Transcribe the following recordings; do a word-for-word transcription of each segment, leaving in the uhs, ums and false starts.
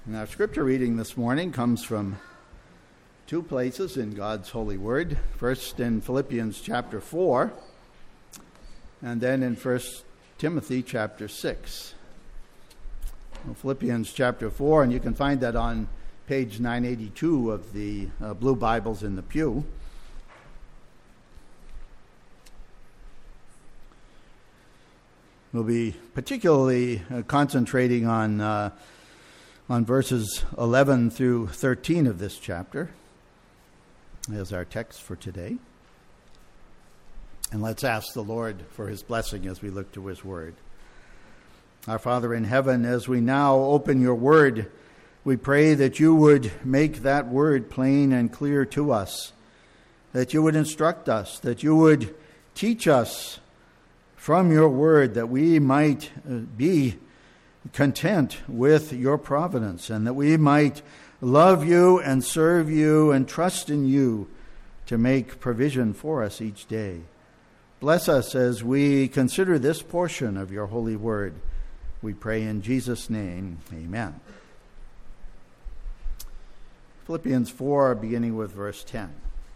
And our scripture reading this morning comes from two places in God's holy word. First in Philippians chapter four, and then in First Timothy chapter six. Well, Philippians chapter four, and you can find that on page nine eighty-two of the uh, blue Bibles in the pew. We'll be particularly uh, concentrating on uh, on verses eleven through thirteen of this chapter as our text for today. And let's ask the Lord for his blessing as we look to his word. Our Father in heaven, as we now open your word, we pray that you would make that word plain and clear to us, that you would instruct us, that you would teach us from your word, that we might be content with your providence, and that we might love you and serve you and trust in you to make provision for us each day. Bless us as we consider this portion of your holy word. We pray in Jesus' name, amen. Philippians four, beginning with verse ten.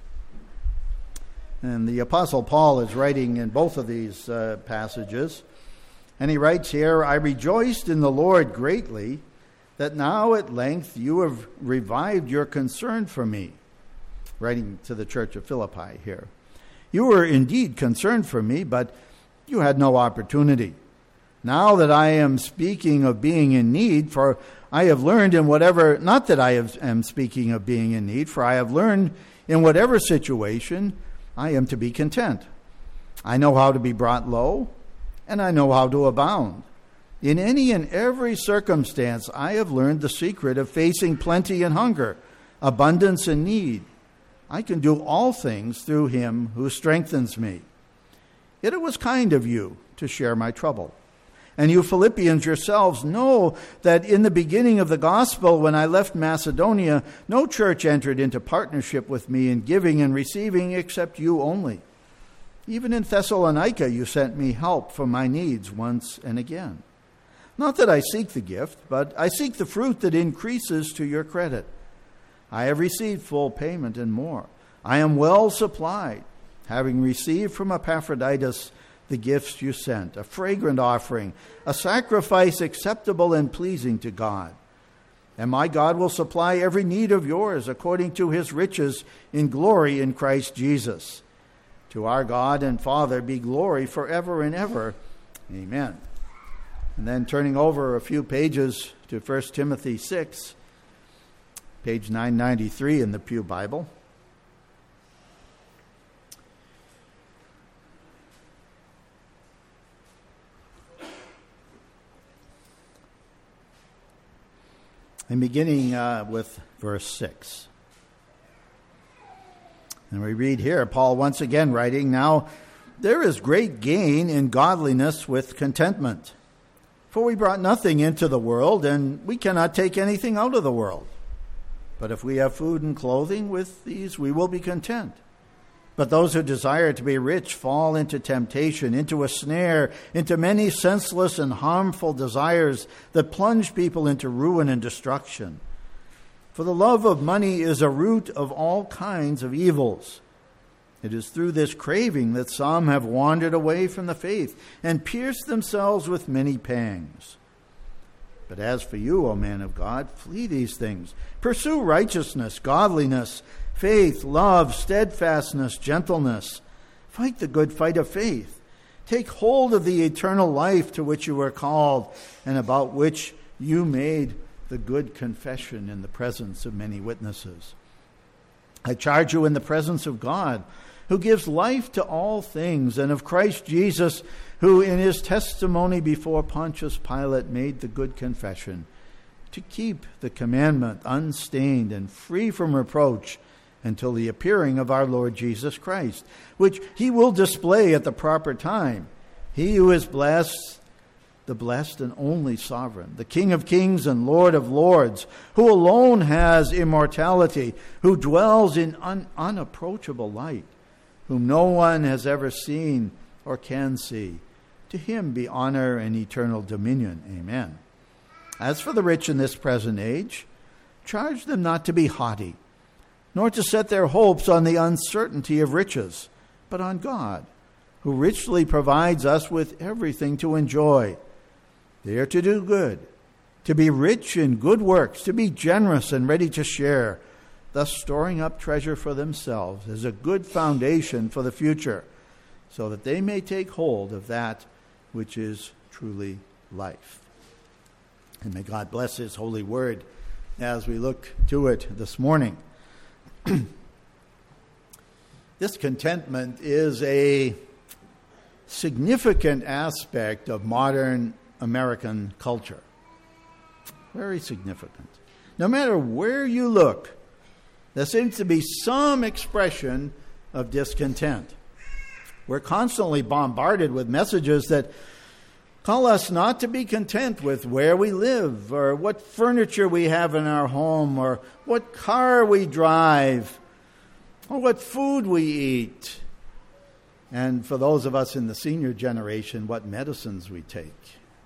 And the Apostle Paul is writing in both of these uh, passages. And he writes here, I rejoiced in the Lord greatly that now at length you have revived your concern for me. Writing to the church of Philippi here. You were indeed concerned for me, but you had no opportunity. Now that I am speaking of being in need, for I have learned in whatever, not that I have, am speaking of being in need, for I have learned in whatever situation I am to be content. I know how to be brought low, and I know how to abound. In any and every circumstance, I have learned the secret of facing plenty and hunger, abundance and need. I can do all things through him who strengthens me. Yet it was kind of you to share my trouble. And you Philippians yourselves know that in the beginning of the gospel, when I left Macedonia, no church entered into partnership with me in giving and receiving except you only. Even in Thessalonica, you sent me help for my needs once and again. Not that I seek the gift, but I seek the fruit that increases to your credit. I have received full payment and more. I am well supplied, having received from Epaphroditus the gifts you sent, a fragrant offering, a sacrifice acceptable and pleasing to God. And my God will supply every need of yours according to his riches in glory in Christ Jesus. To our God and Father be glory forever and ever. Amen. And then turning over a few pages to First Timothy six, page nine ninety-three in the Pew Bible. And beginning uh, with verse six. And we read here, Paul once again writing, Now there is great gain in godliness with contentment. For we brought nothing into the world, and we cannot take anything out of the world. But if we have food and clothing, with these we will be content. But those who desire to be rich fall into temptation, into a snare, into many senseless and harmful desires that plunge people into ruin and destruction. For the love of money is a root of all kinds of evils. It is through this craving that some have wandered away from the faith and pierced themselves with many pangs. But as for you, O man of God, flee these things. Pursue righteousness, godliness, faith, love, steadfastness, gentleness. Fight the good fight of faith. Take hold of the eternal life to which you were called and about which you made the good confession in the presence of many witnesses. I charge you in the presence of God, who gives life to all things, and of Christ Jesus, who in his testimony before Pontius Pilate made the good confession, to keep the commandment unstained and free from reproach until the appearing of our Lord Jesus Christ, which he will display at the proper time. He who is blessed, the blessed and only sovereign, the King of kings and Lord of lords, who alone has immortality, who dwells in un- unapproachable light, whom no one has ever seen or can see. To him be honor and eternal dominion. Amen. As for the rich in this present age, charge them not to be haughty, nor to set their hopes on the uncertainty of riches, but on God, who richly provides us with everything to enjoy. They are to do good, to be rich in good works, to be generous and ready to share, thus storing up treasure for themselves as a good foundation for the future, so that they may take hold of that which is truly life. And may God bless his holy word as we look to it this morning. This contentment is a significant aspect of modern American culture. Very significant. No matter where you look, there seems to be some expression of discontent. We're constantly bombarded with messages that call us not to be content with where we live, or what furniture we have in our home, or what car we drive, or what food we eat. And for those of us in the senior generation, what medicines we take.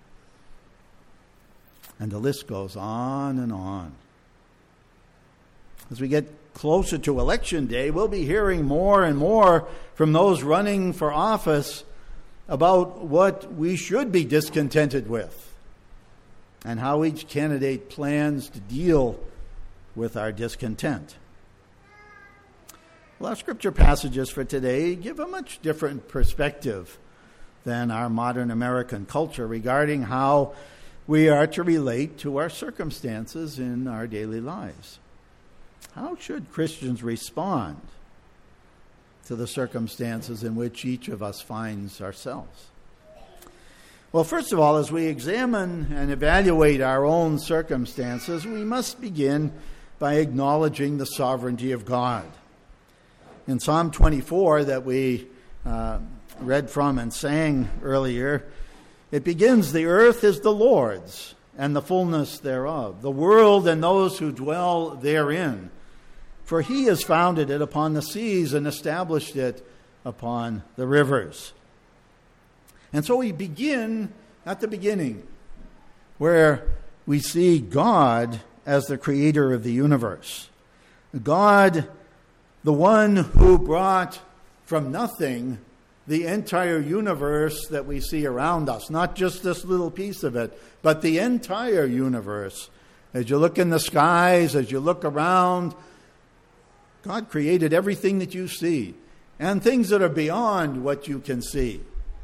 And the list goes on and on. As we get closer to election day, we'll be hearing more and more from those running for office about what we should be discontented with and how each candidate plans to deal with our discontent. Well, our scripture passages for today give a much different perspective than our modern American culture regarding how we are to relate to our circumstances in our daily lives. How should Christians respond to the circumstances in which each of us finds ourselves? Well, first of all, as we examine and evaluate our own circumstances, we must begin by acknowledging the sovereignty of God. In Psalm twenty-four that we uh, read from and sang earlier, it begins, "The earth is the Lord's, and the fullness thereof, the world and those who dwell therein. For he has founded it upon the seas and established it upon the rivers." And so we begin at the beginning, where we see God as the creator of the universe. God, the one who brought from nothing the entire universe that we see around us, not just this little piece of it, but the entire universe. As you look in the skies, as you look around, God created everything that you see and things that are beyond what you can see.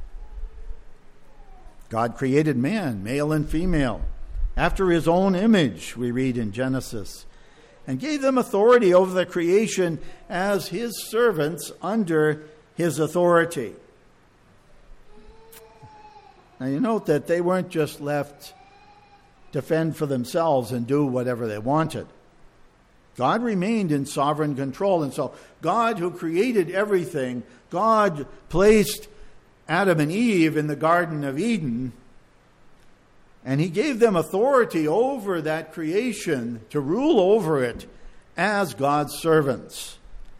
God created man, male and female, after his own image, we read in Genesis, and gave them authority over the creation as his servants under his authority. Now you note that they weren't just left to fend for themselves and do whatever they wanted. God remained in sovereign control. And so God, who created everything, God placed Adam and Eve in the Garden of Eden, and he gave them authority over that creation to rule over it as God's servants.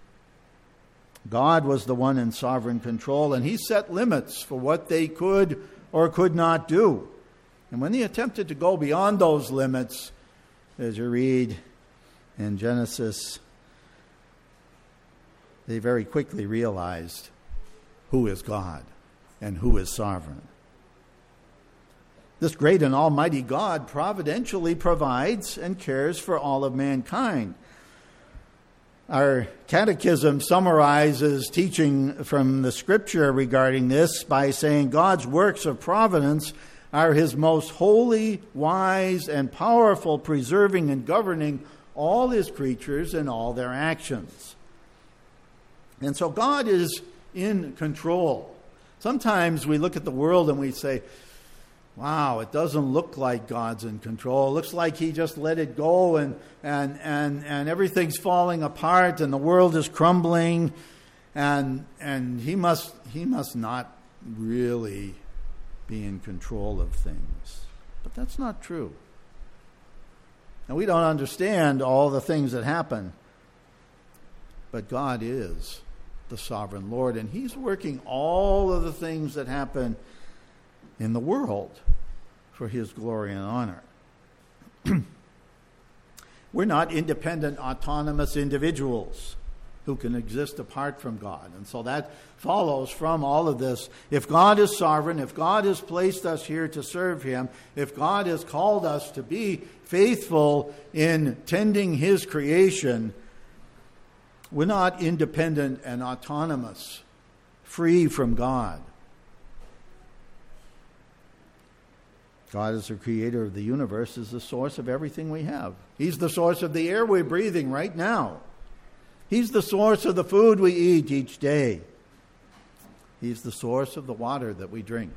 God was the one in sovereign control, and he set limits for what they could or could not do. And when they attempted to go beyond those limits, as you read in Genesis, they very quickly realized who is God and who is sovereign. This great and almighty God providentially provides and cares for all of mankind. Our catechism summarizes teaching from the scripture regarding this by saying God's works of providence are his most holy, wise, and powerful, preserving and governing all his creatures and all their actions. And so God is in control. Sometimes we look at the world and we say, wow, it doesn't look like God's in control. It looks like he just let it go and and and, and everything's falling apart and the world is crumbling, and and he must he must not really be in control of things. But that's not true. And we don't understand all the things that happen. But God is the sovereign Lord, and he's working all of the things that happen in the world for his glory and honor. We're not independent, autonomous individuals who can exist apart from God. And so that follows from all of this. If God is sovereign, if God has placed us here to serve Him, if God has called us to be faithful in tending His creation, we're not independent and autonomous, free from God. God is the creator of the universe, is the source of everything we have. He's the source of the air we're breathing right now. He's the source of the food we eat each day. He's the source of the water that we drink.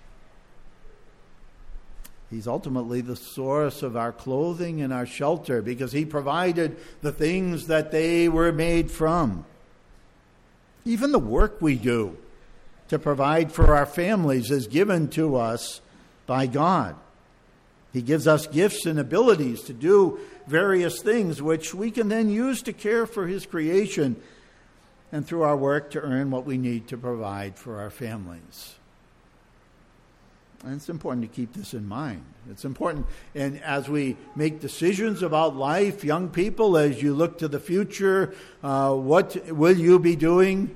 He's ultimately the source of our clothing and our shelter, because He provided the things that they were made from. Even the work we do to provide for our families is given to us by God. He gives us gifts and abilities to do various things, which we can then use to care for His creation, and through our work to earn what we need to provide for our families. And it's important to keep this in mind. It's important, and as we make decisions about life, young people, as you look to the future, uh, what will you be doing?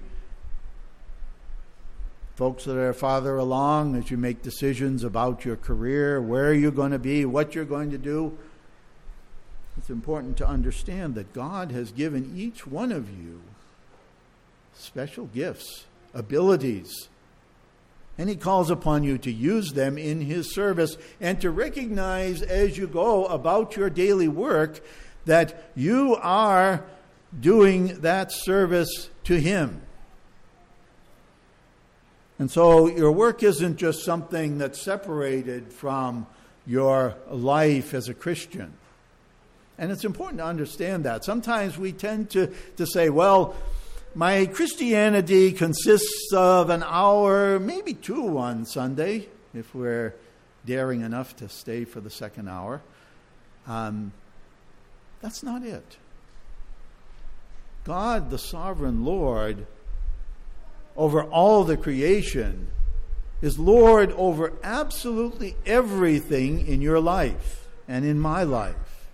Folks that are farther along, as you make decisions about your career, where you're going to be, what you're going to do, it's important to understand that God has given each one of you special gifts, abilities, and He calls upon you to use them in His service, and to recognize as you go about your daily work that you are doing that service to Him. And so your work isn't just something that's separated from your life as a Christian. And it's important to understand that. Sometimes we tend to, to say, well, my Christianity consists of an hour, maybe two on Sunday, if we're daring enough to stay for the second hour. Um, that's not it. God, the sovereign Lord, over all the creation, is Lord over absolutely everything in your life and in my life.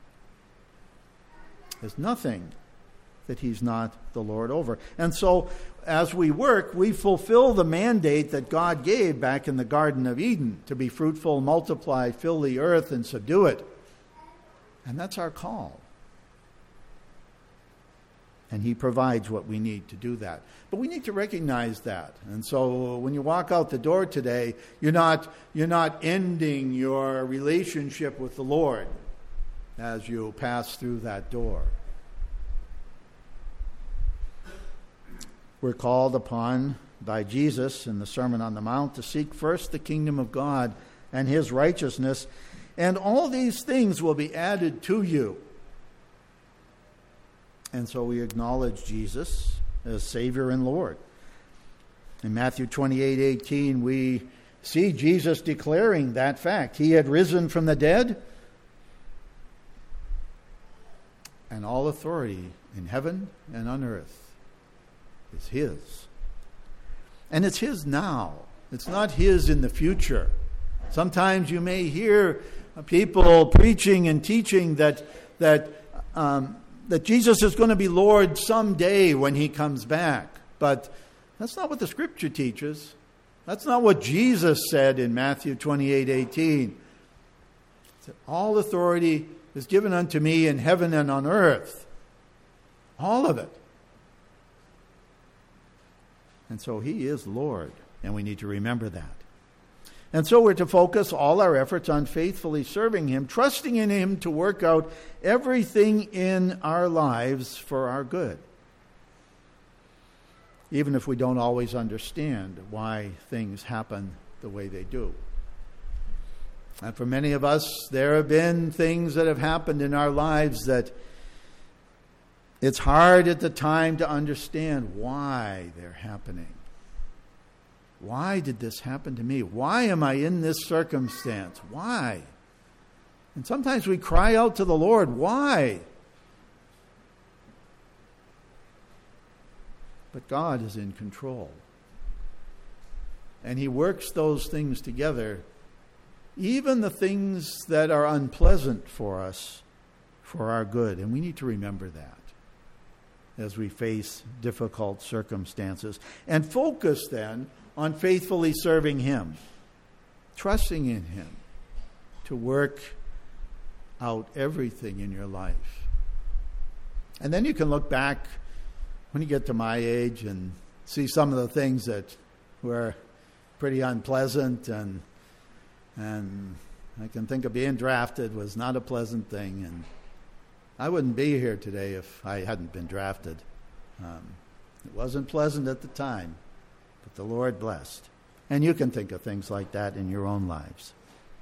There's nothing that He's not the Lord over. And so, as we work, we fulfill the mandate that God gave back in the Garden of Eden, to be fruitful, multiply, fill the earth, and subdue it. And that's our call. And He provides what we need to do that. But we need to recognize that. And so when you walk out the door today, you're not, you're not ending your relationship with the Lord as you pass through that door. We're called upon by Jesus in the Sermon on the Mount to seek first the kingdom of God and His righteousness, and all these things will be added to you. And so we acknowledge Jesus as Savior and Lord. In Matthew twenty-eight eighteen, we see Jesus declaring that fact. He had risen from the dead, and all authority in heaven and on earth is His. And it's His now. It's not His in the future. Sometimes you may hear people preaching and teaching that that um, that Jesus is going to be Lord someday when He comes back. But that's not what the Scripture teaches. That's not what Jesus said in Matthew twenty-eight eighteen. He said, all authority is given unto me in heaven and on earth. All of it. And so He is Lord, and we need to remember that. And so we're to focus all our efforts on faithfully serving Him, trusting in Him to work out everything in our lives for our good, even if we don't always understand why things happen the way they do. And for many of us, there have been things that have happened in our lives that it's hard at the time to understand why they're happening. Why did this happen to me? Why am I in this circumstance? Why? And sometimes we cry out to the Lord, why? But God is in control. And He works those things together even the things that are unpleasant for us, for our good. And we need to remember that as we face difficult circumstances. And focus then on faithfully serving Him, trusting in Him to work out everything in your life. And then you can look back when you get to my age and see some of the things that were pretty unpleasant, and and I can think of being drafted was not a pleasant thing, and I wouldn't be here today if I hadn't been drafted. Um, it wasn't pleasant at the time, but the Lord blessed. And you can think of things like that in your own lives.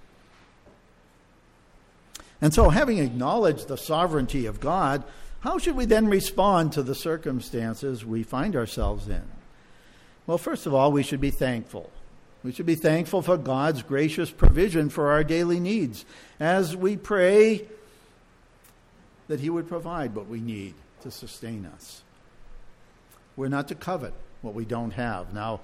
And so, having acknowledged the sovereignty of God, how should we then respond to the circumstances we find ourselves in? Well, first of all, we should be thankful. We should be thankful for God's gracious provision for our daily needs as we pray that He would provide what we need to sustain us. We're not to covet what we don't have. Now,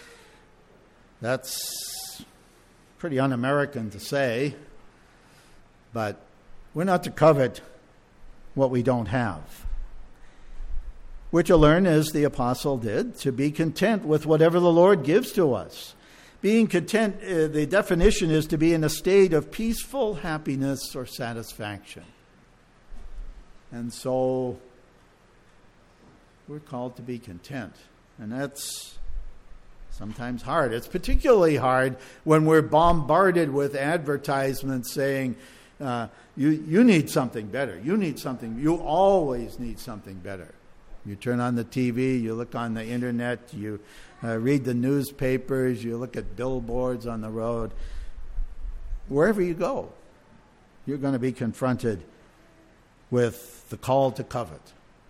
that's pretty un-American to say, but we're not to covet what we don't have. We're to learn, as the apostle did, to be content with whatever the Lord gives to us. Being content, uh, the definition is to be in a state of peaceful happiness or satisfaction. And so we're called to be content. And that's sometimes hard. It's particularly hard when we're bombarded with advertisements saying, uh, you, you need something better. You need something. You always need something better. You turn on the T V, you look on the internet, you uh, read the newspapers, you look at billboards on the road. Wherever you go, you're going to be confronted with the call to covet.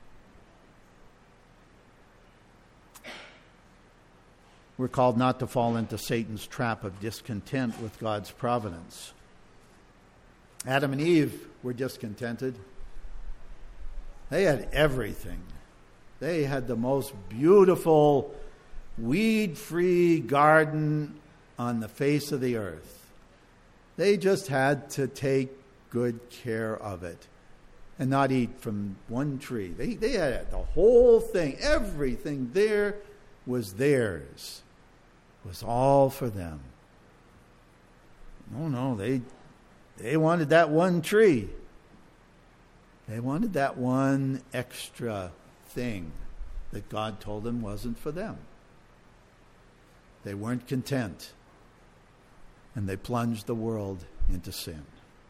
We're called not to fall into Satan's trap of discontent with God's providence. Adam and Eve were discontented. They had everything. They had the most beautiful, weed-free garden on the face of the earth. They just had to take good care of it and not eat from one tree. They, they had the whole thing. Everything there was theirs. It was all for them. No, no, they, they wanted that one tree. They wanted that one extra thing that God told them wasn't for them. They weren't content, and they plunged the world into sin.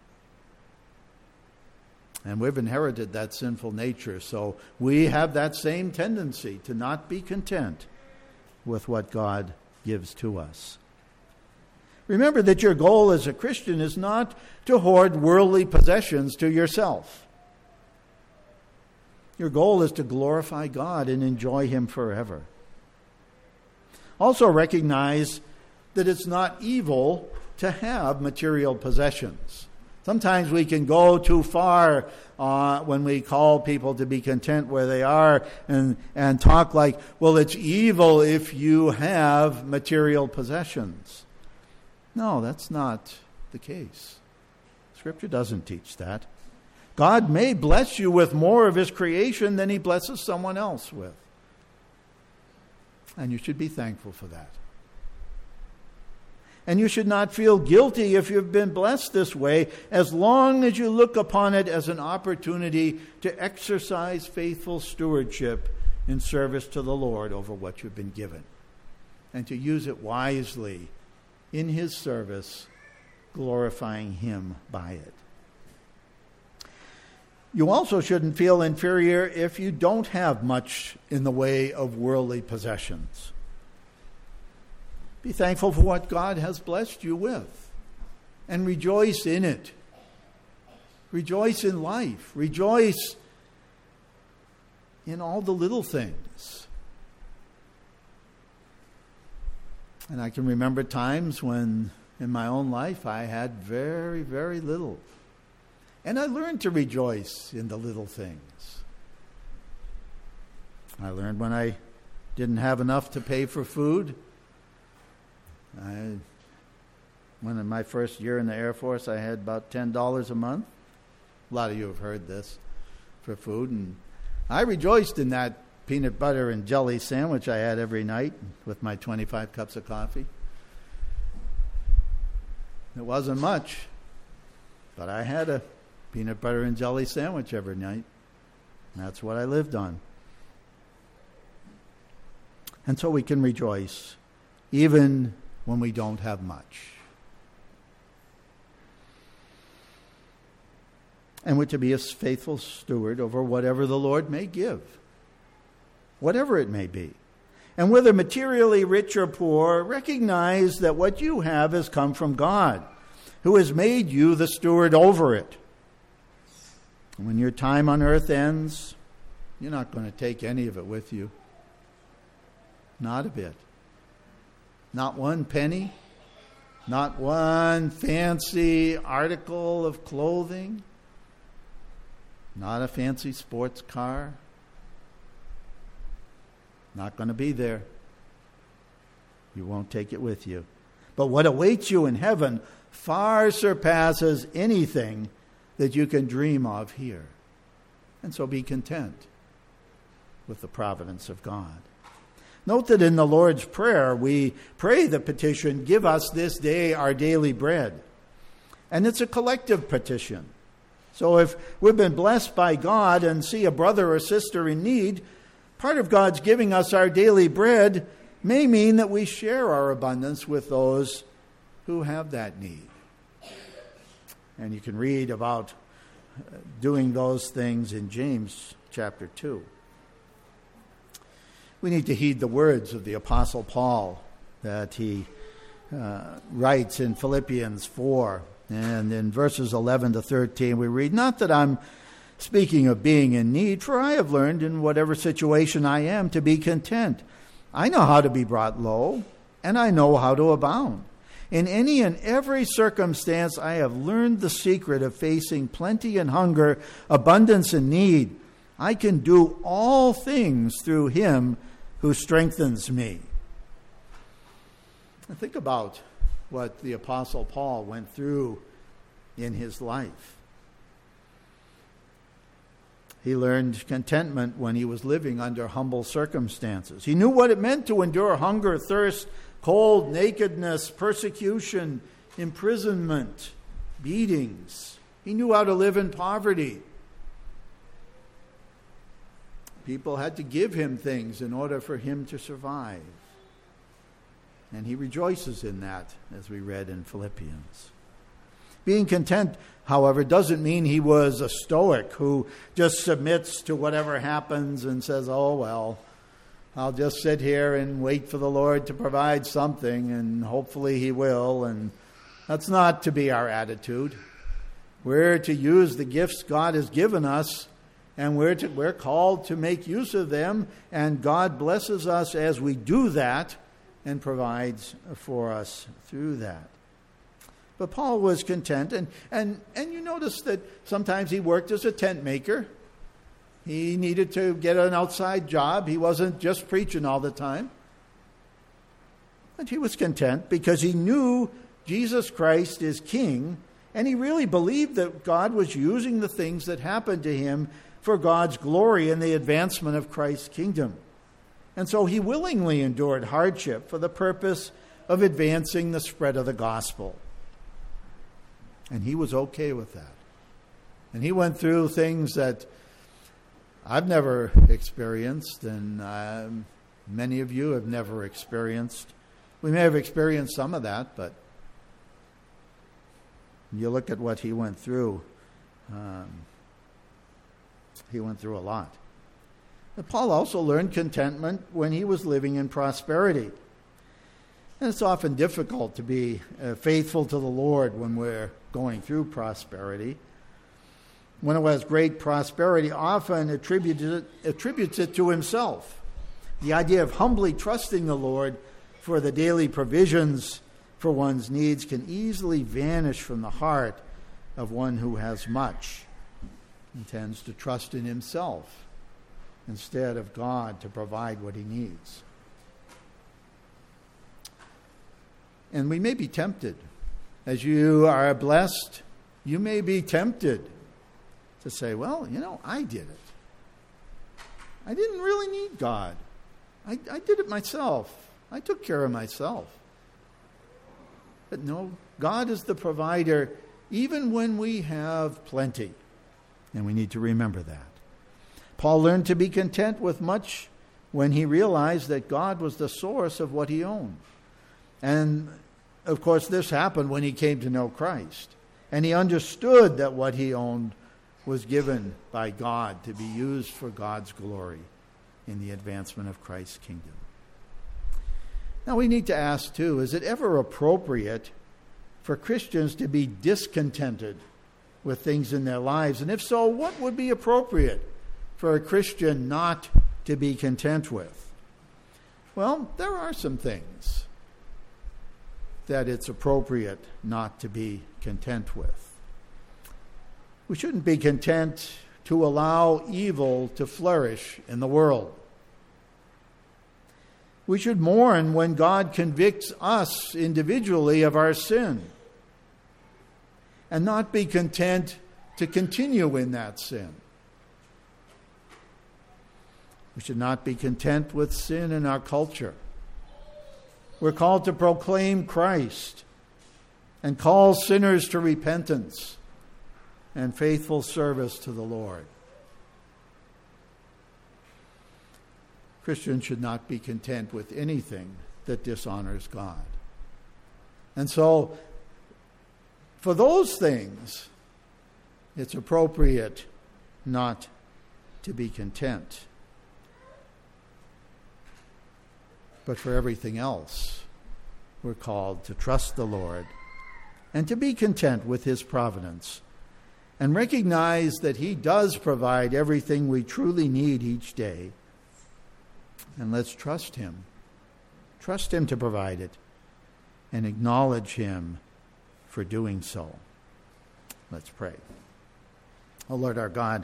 And we've inherited that sinful nature, so we have that same tendency to not be content with what God gives to us. Remember that your goal as a Christian is not to hoard worldly possessions to yourself. Your goal is to glorify God and enjoy Him forever. Also recognize that it's not evil to have material possessions. Sometimes we can go too far uh, when we call people to be content where they are and, and talk like, well, it's evil if you have material possessions. No, that's not the case. Scripture doesn't teach that. God may bless you with more of His creation than He blesses someone else with. And you should be thankful for that. And you should not feel guilty if you've been blessed this way, as long as you look upon it as an opportunity to exercise faithful stewardship in service to the Lord over what you've been given, and to use it wisely in His service, glorifying Him by it. You also shouldn't feel inferior if you don't have much in the way of worldly possessions. Be thankful for what God has blessed you with and rejoice in it. Rejoice in life. Rejoice in all the little things. And I can remember times when in my own life I had very, very little. And I learned to rejoice in the little things. I learned when I didn't have enough to pay for food, I When in my first year in the Air Force, I had about ten dollars a month. A lot of you have heard this for food. And I rejoiced in that peanut butter and jelly sandwich I had every night with my twenty-five cups of coffee. It wasn't much, but I had a peanut butter and jelly sandwich every night. And that's what I lived on. And so we can rejoice even when we don't have much. And we're to be a faithful steward over whatever the Lord may give, whatever it may be. And whether materially rich or poor, recognize that what you have has come from God, who has made you the steward over it. When your time on earth ends, you're not going to take any of it with you. Not a bit. Not one penny. Not one fancy article of clothing. Not a fancy sports car. Not going to be there. You won't take it with you. But what awaits you in heaven far surpasses anything that you can dream of here. And so be content with the providence of God. Note that in the Lord's Prayer, we pray the petition, "Give us this day our daily bread." And it's a collective petition. So if we've been blessed by God and see a brother or sister in need, part of God's giving us our daily bread may mean that we share our abundance with those who have that need. And you can read about doing those things in James chapter two. We need to heed the words of the Apostle Paul that he uh, writes in Philippians four. And in verses eleven to thirteen, we read, "Not that I'm speaking of being in need, for I have learned in whatever situation I am to be content. I know how to be brought low, and I know how to abound. In any and every circumstance, I have learned the secret of facing plenty and hunger, abundance and need. I can do all things through him who strengthens me." Now think about what the Apostle Paul went through in his life. He learned contentment when he was living under humble circumstances. He knew what it meant to endure hunger, thirst, cold, nakedness, persecution, imprisonment, beatings. He knew how to live in poverty. People had to give him things in order for him to survive. And he rejoices in that, as we read in Philippians. Being content, however, doesn't mean he was a stoic who just submits to whatever happens and says, "Oh, well, I'll just sit here and wait for the Lord to provide something, and hopefully he will." And that's not to be our attitude. We're to use the gifts God has given us, and we're to, we're called to make use of them, and God blesses us as we do that and provides for us through that. But Paul was content, and, and, and you notice that sometimes he worked as a tent maker. He needed to get an outside job. He wasn't just preaching all the time. And he was content because he knew Jesus Christ is King, and he really believed that God was using the things that happened to him for God's glory and the advancement of Christ's kingdom. And so he willingly endured hardship for the purpose of advancing the spread of the gospel. And he was okay with that. And he went through things that I've never experienced, and uh, many of you have never experienced. We may have experienced some of that, but you look at what he went through. Um, he went through a lot. But Paul also learned contentment when he was living in prosperity. And it's often difficult to be uh, faithful to the Lord when we're going through prosperity. One who has great prosperity often attributes it, attributes it to himself. The idea of humbly trusting the Lord for the daily provisions for one's needs can easily vanish from the heart of one who has much and tends to trust in himself instead of God to provide what he needs. And we may be tempted As you are blessed, you may be tempted to say, well, you know, I did it. I didn't really need God. I, I did it myself. I took care of myself. But no, God is the provider even when we have plenty. And we need to remember that. Paul learned to be content with much when he realized that God was the source of what he owned. And, of course, this happened when he came to know Christ. And he understood that what he owned was given by God to be used for God's glory in the advancement of Christ's kingdom. Now we need to ask, too, is it ever appropriate for Christians to be discontented with things in their lives? And if so, what would be appropriate for a Christian not to be content with? Well, there are some things that it's appropriate not to be content with. We shouldn't be content to allow evil to flourish in the world. We should mourn when God convicts us individually of our sin and not be content to continue in that sin. We should not be content with sin in our culture. We're called to proclaim Christ and call sinners to repentance and faithful service to the Lord. Christians should not be content with anything that dishonors God. And so, for those things, it's appropriate not to be content. But for everything else, we're called to trust the Lord and to be content with His providence and recognize that He does provide everything we truly need each day. And let's trust Him. Trust Him to provide it and acknowledge Him for doing so. Let's pray. Oh Lord our God,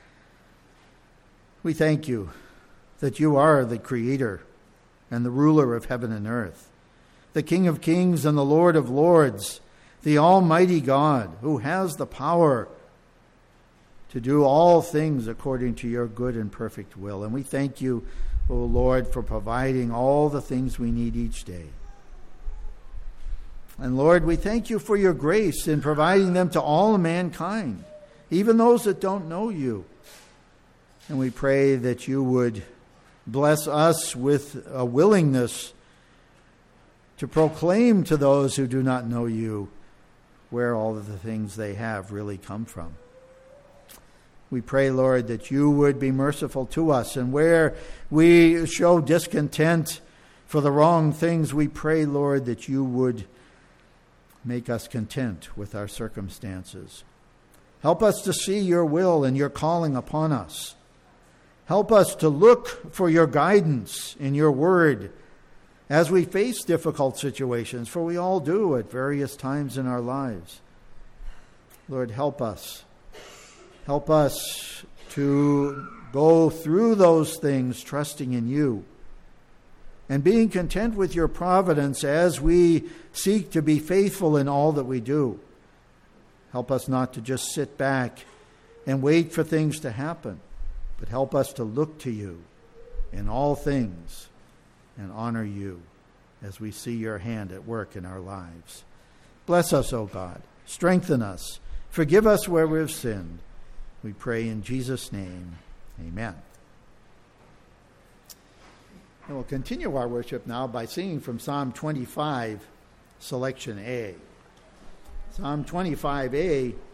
we thank You that You are the Creator and the ruler of heaven and earth, the King of kings and the Lord of lords, the Almighty God who has the power to do all things according to Your good and perfect will. And we thank You, O Lord, for providing all the things we need each day. And Lord, we thank You for Your grace in providing them to all mankind, even those that don't know You. And we pray that You would bless us with a willingness to proclaim to those who do not know You where all of the things they have really come from. We pray, Lord, that You would be merciful to us, and where we show discontent for the wrong things, we pray, Lord, that You would make us content with our circumstances. Help us to see Your will and Your calling upon us. Help us to look for Your guidance in Your word as we face difficult situations, for we all do at various times in our lives. Lord, help us. Help us to go through those things trusting in You and being content with Your providence as we seek to be faithful in all that we do. Help us not to just sit back and wait for things to happen, but help us to look to You in all things and honor You as we see Your hand at work in our lives. Bless us, O God. Strengthen us. Forgive us where we've sinned. We pray in Jesus' name. Amen. And we'll continue our worship now by singing from Psalm twenty-five, Selection A. Psalm twenty-five A